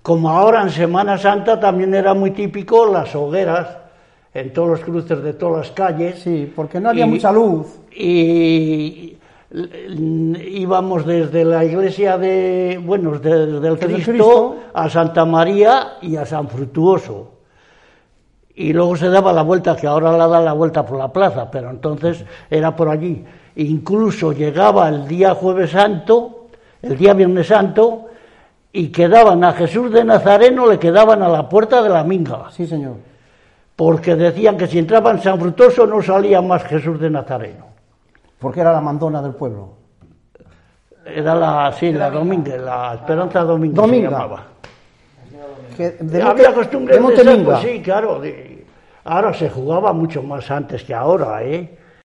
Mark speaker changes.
Speaker 1: Como ahora en Semana Santa también era muy típico las hogueras en todos los cruces de todas las calles.
Speaker 2: Sí, porque no había mucha luz.
Speaker 1: Y íbamos desde la iglesia desde el Cristo a Santa María y a San Frutuoso. Y luego se daba la vuelta, que ahora la da la vuelta por la plaza, pero entonces era por allí. Incluso llegaba el día Jueves Santo, el día Viernes Santo, y quedaban a Jesús de Nazareno, le quedaban a la puerta de la minga.
Speaker 2: Sí, señor.
Speaker 1: Porque decían que si entraba en San Frutuoso no salía más Jesús de Nazareno.
Speaker 2: Porque era la mandona del pueblo.
Speaker 1: Era la Dominga, la Esperanza Dominga. Se llamaba.
Speaker 2: Había
Speaker 1: costumbre de esa, pues sí, claro. Ahora se jugaba mucho más antes que ahora, ¿eh?